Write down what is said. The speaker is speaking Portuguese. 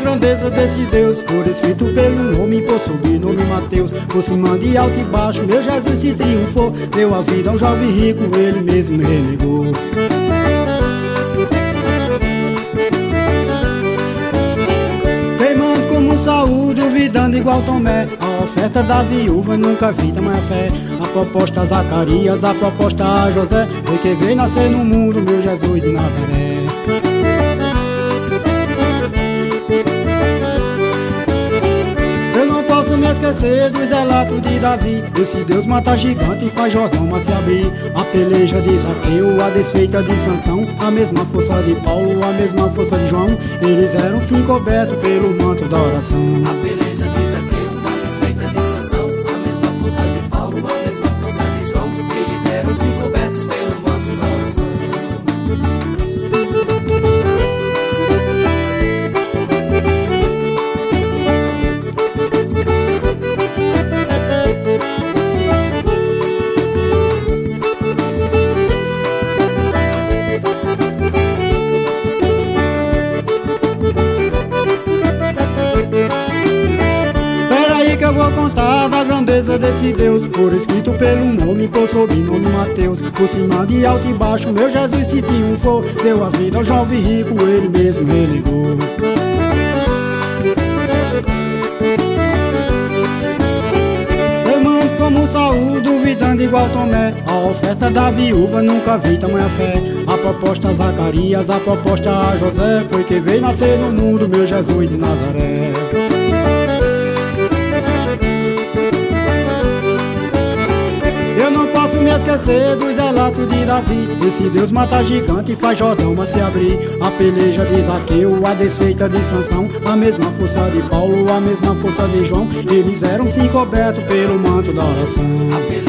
grandeza desse Deus, por escrito pelo nome, por sobrenome Mateus. Por cima de alto e baixo, meu Jesus se triunfou. Deu a vida a um jovem rico, ele mesmo renegou. Teimando como Saul, duvidando igual Tomé. A oferta da viúva nunca vi tamanha fé. A proposta a Zacarias, a proposta a José, foi que veio nascer no mundo, meu Jesus de Nazaré. Eu não posso me esquecer dos relatos de Davi. Esse Deus mata gigante e faz Jordão mas se abrir. A peleja de Zaqueu, a desfeita de Sansão, a mesma força de Paulo, a mesma força de João. Eles eram sim cobertos pelo manto da oração. A peleja de Zaqueu, a desfeita de Sansão, a mesma força de Paulo, a mesma força de João. Eles eram sim cobertos pelo manto da oração. Que eu vou contar da grandeza desse Deus, por escrito pelo nome, por sobrenome Mateus. Por cima de alto e baixo, meu Jesus se triunfou. Deu a vida ao jovem rico, ele mesmo renegou. Teimando como Saul, duvidando igual Tomé. A oferta da viúva nunca vi tamanha fé. A proposta a Zacarias, a proposta a José, foi que veio nascer no mundo, meu Jesus de Nazaré. Eu não posso me esquecer dos relatos de Davi. Esse Deus mata gigante e faz Jordão mas se abrir. A peleja de Zaqueu, a desfeita de Sansão, a mesma força de Paulo, a mesma força de João. Eles eram sim cobertos pelo manto da oração.